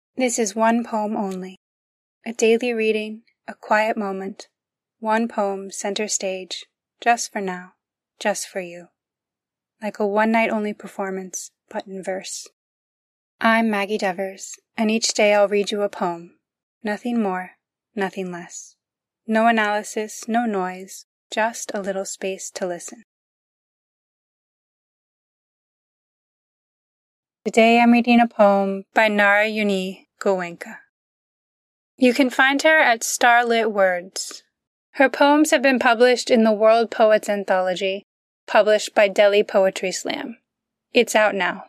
This is one poem only. A daily reading, a quiet moment. One poem center stage, just for now, just for you. Like a one-night-only performance, but in verse. I'm Maggie Devers, and each day I'll read you a poem. Nothing more, nothing less. No analysis, no noise, just a little space to listen. Today I'm reading a poem by Narayani Goenka. You can find her at Starlit Words. Her poems have been published in the World Poets Anthology, published by Delhi Poetry Slam. It's out now.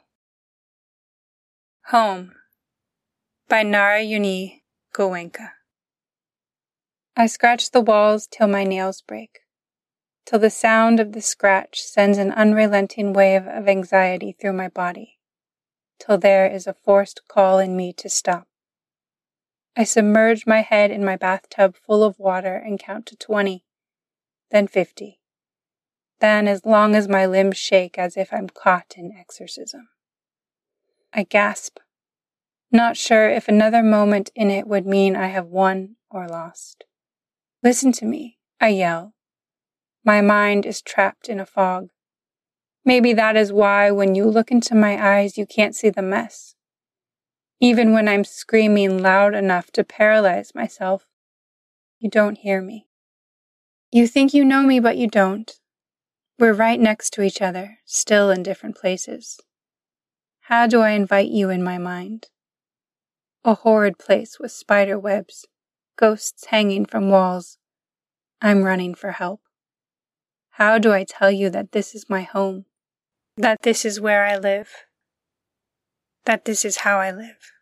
Home by Narayani Goenka. I scratch the walls till my nails break, till the sound of the scratch sends an unrelenting wave of anxiety through my body, till there is a forced call in me to stop. I submerge my head in my bathtub full of water and count to 20, then 50, then as long as my limbs shake as if I'm caught in exorcism. I gasp, not sure if another moment in it would mean I have won or lost. Listen to me, I yell. My mind is trapped in a fog. Maybe that is why when you look into my eyes you can't see the mess. Even when I'm screaming loud enough to paralyze myself, you don't hear me. You think you know me, but you don't. We're right next to each other, still in different places. How do I invite you in my mind? A horrid place with spider webs, ghosts hanging from walls. I'm running for help. How do I tell you that this is my home? That this is where I live? That this is how I live?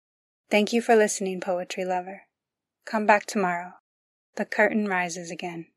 Thank you for listening, poetry lover. Come back tomorrow. The curtain rises again.